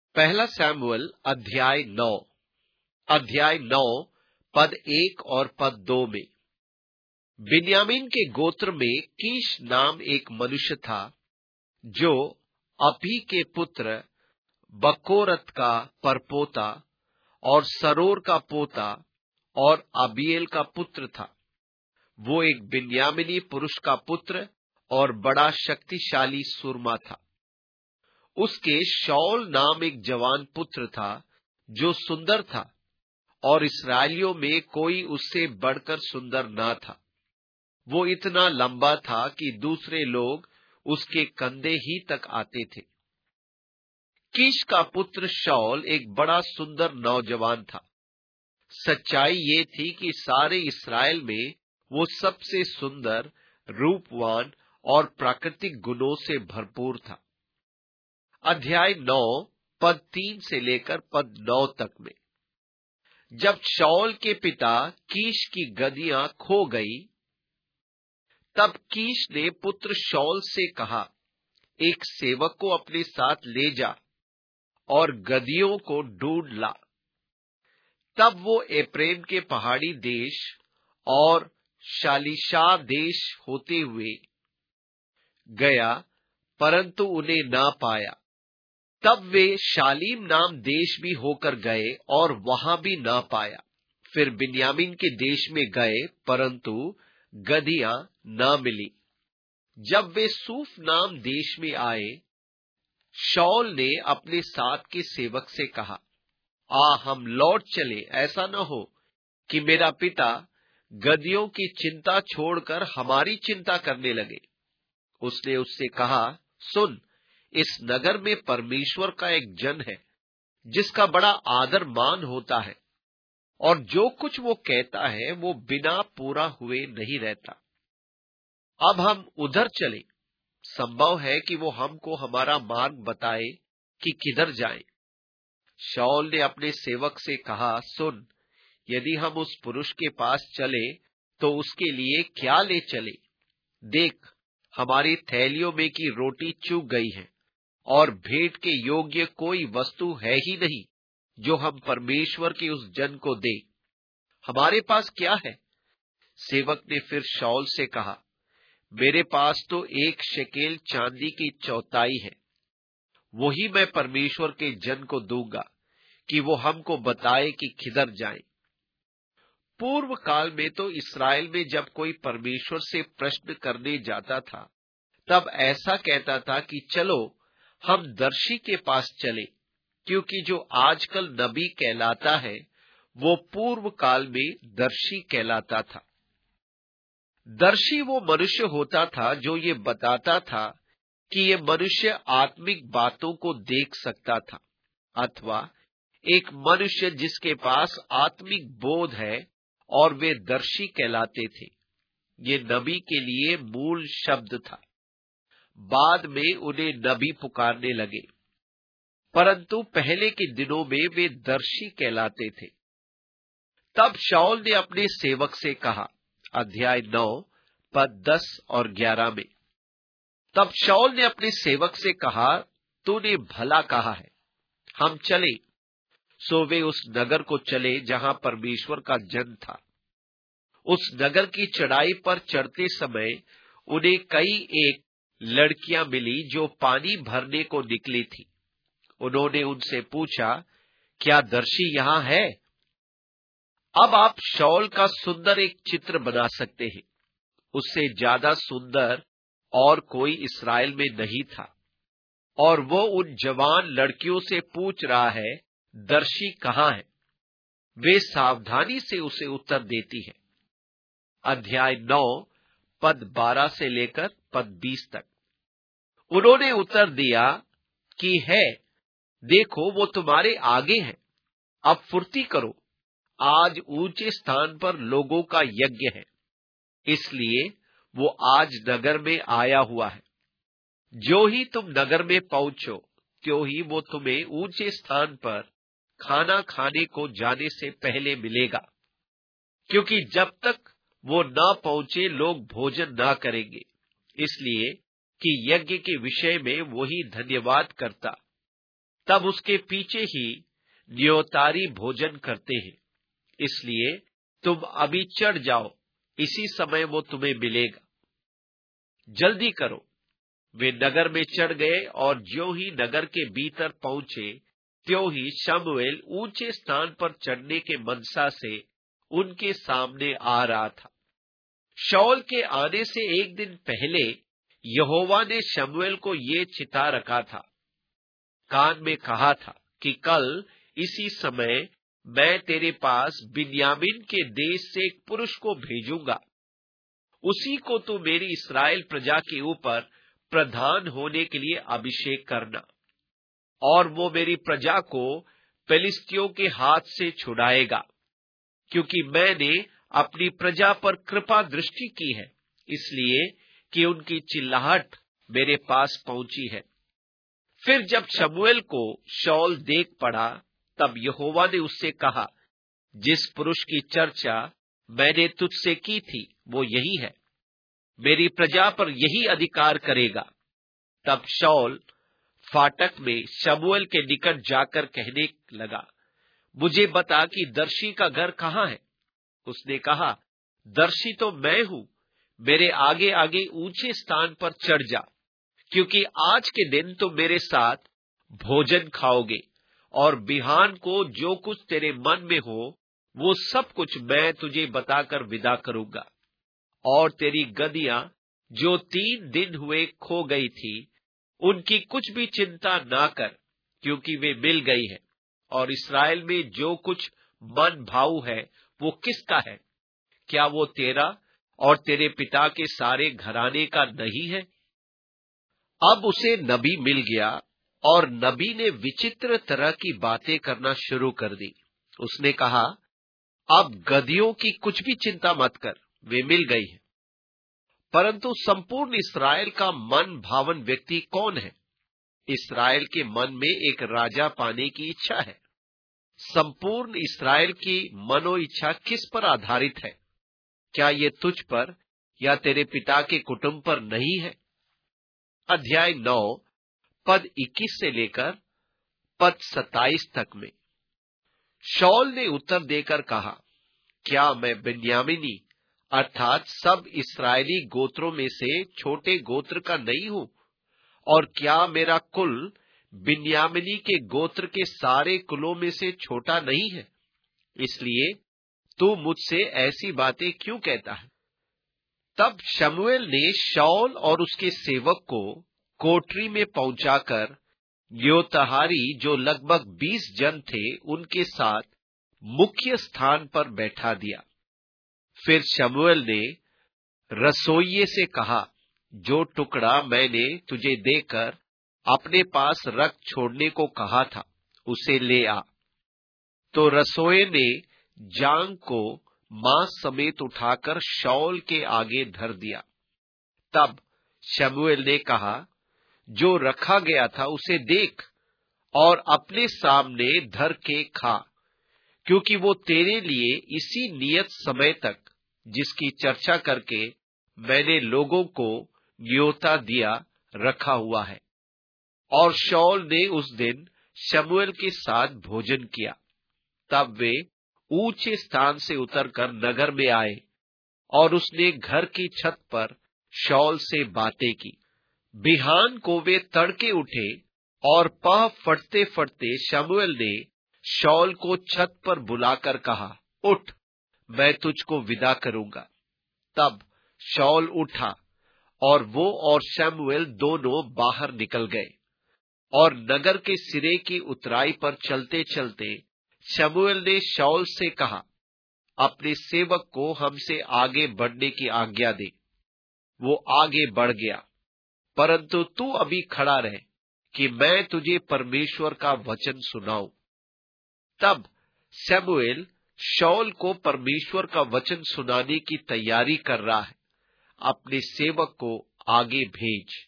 पहला सैमुअल अध्याय 9 पद 1 और पद 2 में। बिन्यामीन के गोत्र में कीश नाम एक मनुष्य था, जो अपी के पुत्र बकोरत का परपोता और सरोर का पोता और अबीएल का पुत्र था। वो एक बिन्यामीनी पुरुष का पुत्र और बड़ा शक्तिशाली सूरमा था। उसके शाऊल नाम एक जवान पुत्र था, जो सुंदर था, और इस्राएलियों में कोई उससे बढ़कर सुंदर ना था। वो इतना लंबा था कि दूसरे लोग उसके कंधे ही तक आते थे। कीश का पुत्र शाऊल एक बड़ा सुंदर नौजवान था। सच्चाई ये थी कि सारे इस्राएल में वो सबसे सुंदर, रूपवान और प्राकृतिक गुणों से भरपूर था। अध्याय 9 पद 3 से लेकर पद 9 तक में। जब शाऊल के पिता कीश की गदियां खो गई, तब कीश ने पुत्र शाऊल से कहा, एक सेवक को अपने साथ ले जा और गदियों को ढूंढ ला। तब वो एप्रेम के पहाड़ी देश और शालीशा देश होते हुए गया, परंतु उन्हें ना पाया। तब वे शालीम नाम देश भी होकर गए और वहां भी ना पाया। फिर बिन्यामीन के देश में गए, परंतु गदहियां ना मिली। जब वे सूफ नाम देश में आए, शाऊल ने अपने साथ के सेवक से कहा, हम लौट चले, ऐसा न हो कि मेरा पिता गदहियों की चिंता छोड़कर हमारी चिंता करने लगे। उसने उससे कहा, सुन, इस नगर में परमेश्वर का एक जन है, जिसका बड़ा आदर मान होता है, और जो कुछ वो कहता है वो बिना पूरा हुए नहीं रहता। अब हम उधर चले। संभव है कि वो हमको हमारा मार्ग बताए कि किधर जाएं। शाऊल ने अपने सेवक से कहा, सुन, यदि हम उस पुरुष के पास चले तो उसके लिए क्या ले चले? देख, हमारी थैलियों में की रोटी चूक गई है, और भेंट के योग्य कोई वस्तु है ही नहीं जो हम परमेश्वर के उस जन को दे। हमारे पास क्या है? सेवक ने फिर शाऊल से कहा, मेरे पास तो 1 शेकेल चांदी की चौथाई है। वही मैं परमेश्वर के जन को दूंगा कि वो हमको बताए कि किधर जाएं। पूर्व काल में तो इस्राएल में जब कोई परमेश्वर से प्रश्न करने जाता था, तब ऐसा कहता था कि चलो हम दर्शी के पास चले, क्योंकि जो आजकल नबी कहलाता है, वो पूर्व काल में दर्शी कहलाता था। दर्शी वो मनुष्य होता था जो ये बताता था कि ये मनुष्य आत्मिक बातों को देख सकता था, अथवा एक मनुष्य जिसके पास आत्मिक बोध है, और वे दर्शी कहलाते थे। ये नबी के लिए मूल शब्द था। बाद में उन्हें नबी पुकारने लगे, परंतु पहले के दिनों में वे दर्शी कहलाते थे। तब शाऊल ने अपने सेवक से कहा, अध्याय 9 पद 10 और 11 में। तब शाऊल ने अपने सेवक से कहा, तूने भला कहा है, हम चले। सो वे उस नगर को चले जहां परमेश्वर का जन था। उस नगर की चढ़ाई पर चढ़ते समय उन्हें कई एक लड़कियां मिली जो पानी भरने को निकली थी। उन्होंने उनसे पूछा, क्या दर्शी यहां है? अब आप शाऊल का सुंदर एक चित्र बना सकते हैं। उससे ज्यादा सुंदर और कोई इस्राएल में नहीं था, और वो उन जवान लड़कियों से पूछ रहा है, दर्शी कहां है? वे सावधानी से उसे उत्तर देती है। अध्याय 9 पद 12 से लेकर पद 20 तक। उन्होंने उत्तर दिया कि है, देखो वो तुम्हारे आगे है। अब फुर्ती करो, आज ऊंचे स्थान पर लोगों का यज्ञ है, इसलिए वो आज नगर में आया हुआ है। जो ही तुम नगर में पहुंचो, त्यों ही वो तुम्हें ऊंचे स्थान पर खाना खाने को जाने से पहले मिलेगा, क्योंकि जब तक वो न पहुंचे लोग भोजन न करेंगे, इसलिए कि यज्ञ के विषय में वही धन्यवाद करता। तब उसके पीछे ही न्योतारी भोजन करते हैं। इसलिए तुम अभी चढ़ जाओ, इसी समय वो तुम्हें मिलेगा। जल्दी करो। वे नगर में चढ़ गए और ज्यों ही नगर के भीतर पहुंचे, त्यों ही शमूएल ऊंचे स्थान पर चढ़ने के मनसा से उनके सामने आ रहा था। शाऊल के आने से एक दिन पहले यहोवा ने शमूएल को ये चिता रखा था, कान में कहा था कि कल इसी समय मैं तेरे पास बिन्यामीन के देश से एक पुरुष को भेजूंगा। उसी को तू मेरी इस्राएल प्रजा के ऊपर प्रधान होने के लिए अभिषेक करना, और वो मेरी प्रजा को फिलिस्तियों के हाथ से छुड़ाएगा, क्योंकि मैंने अपनी प्रजा पर कृपा दृष्टि की है, इसलिए कि उनकी चिल्लाहट मेरे पास पहुंची है। फिर जब शमूएल को शाऊल देख पड़ा, तब यहोवा ने उससे कहा, जिस पुरुष की चर्चा मैंने तुझसे की थी वो यही है, मेरी प्रजा पर यही अधिकार करेगा। तब शाऊल फाटक में शमूएल के निकट जाकर कहने लगा, मुझे बता कि दर्शी का घर कहाँ है। उसने कहा, दर्शी तो मैं हूं, मेरे आगे आगे ऊंचे स्थान पर चढ़ जा, क्योंकि आज के दिन तुम मेरे साथ भोजन खाओगे, और बिहान को जो कुछ तेरे मन में हो वो सब कुछ मैं तुझे बताकर विदा करूंगा। और तेरी गदहियां जो 3 दिन हुए खो गई थी, उनकी कुछ भी चिंता ना कर, क्योंकि वे मिल गई है। और इस्राएल में जो कुछ मन भाऊ है वो किसका है? क्या वो तेरा और तेरे पिता के सारे घराने का नहीं है? अब उसे नबी मिल गया, और नबी ने विचित्र तरह की बातें करना शुरू कर दी। उसने कहा, अब गदहियों की कुछ भी चिंता मत कर, वे मिल गई है। परंतु संपूर्ण इस्राएल का मन भावन व्यक्ति कौन है? इस्राएल के मन में एक राजा पाने की इच्छा है। संपूर्ण इस्राएल की मनो इच्छा किस पर आधारित है? क्या ये तुझ पर या तेरे पिता के कुटुंब पर नहीं है? अध्याय 9 पद 21 से लेकर पद 27 तक में शाऊल ने उत्तर देकर कहा, क्या मैं बिन्यामीनी अर्थात सब इस्राएली गोत्रों में से छोटे गोत्र का नहीं हूं? और क्या मेरा कुल बिन्यामीनी के गोत्र के सारे कुलों में से छोटा नहीं है? इसलिए तू मुझसे ऐसी बातें क्यों कहता है? तब शमूएल ने शाऊल और उसके सेवक को कोठरी में पहुंचाकर न्योतहारी जो लगभग 20 जन थे उनके साथ मुख्य स्थान पर बैठा दिया। फिर शमूएल ने रसोइये से कहा, जो टुकड़ा मैंने तुझे देकर अपने पास रख छोड़ने को कहा था उसे ले आ। तो रसोइये ने जांग को मांस समेत उठाकर शाऊल के आगे धर दिया। तब शमूएल ने कहा, जो रखा गया था उसे देख और अपने सामने धर के खा, क्योंकि वो तेरे लिए इसी नियत समय तक जिसकी चर्चा करके मैंने लोगों को न्योता दिया रखा हुआ है। और शाऊल ने उस दिन शमूएल के साथ भोजन किया। तब वे ऊंचे स्थान से उतरकर नगर में आए, और उसने घर की छत पर शाऊल से बातें की। बिहान को वे तड़के उठे, और पह फटते फटते शमूएल ने शाऊल को छत पर बुलाकर कहा, उठ, मैं तुझको विदा करूंगा। तब शाऊल उठा, और वो और शमूएल दोनों बाहर निकल गए। और नगर के सिरे की उतराई पर चलते चलते शमूएल ने शाऊल से कहा, अपने सेवक को हमसे आगे बढ़ने की आज्ञा दे। वो आगे बढ़ गया, परंतु तू अभी खड़ा रह कि मैं तुझे परमेश्वर का वचन सुनाऊं। तब शमूएल शाऊल को परमेश्वर का वचन सुनाने की तैयारी कर रहा है, अपने सेवक को आगे भेज।